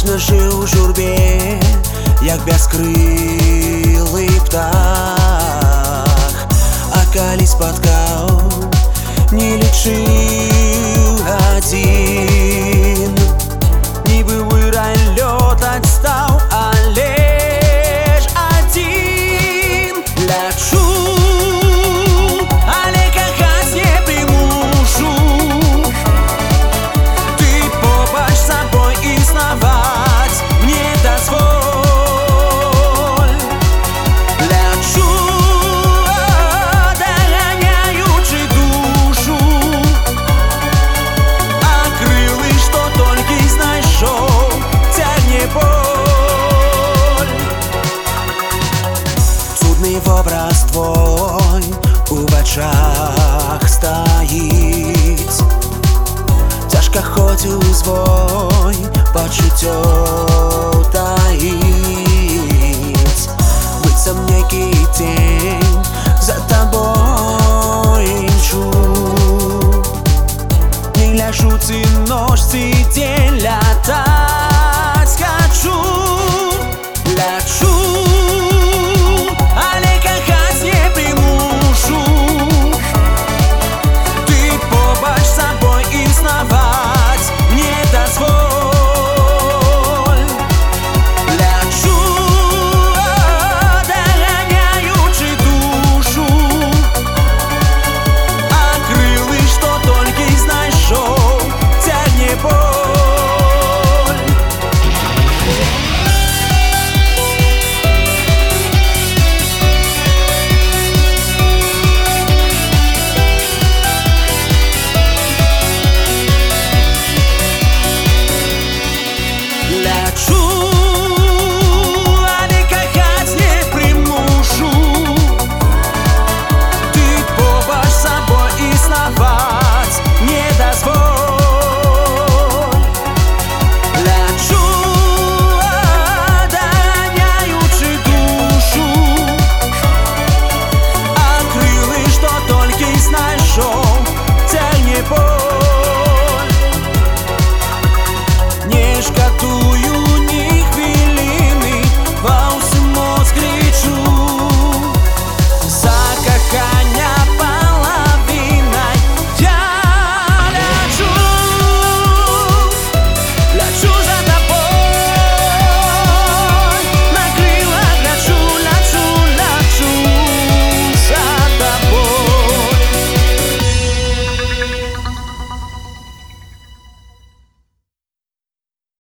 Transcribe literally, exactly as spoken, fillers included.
Вічно жив у журбі, як безкрилий птах, а калі спаткаў, не лічыў гадзін. Нібы вырай лёд адстаў, але ж адзін. Лячу, але кахаць не прымушу. Ты побач з сабой існаваць мне дазволь. Лячу, доганяючы душу, а крылы, што толькі знайшоў, цягне боль. Цудны вобраз твой у вачах стаіць, цяжка хоць узвой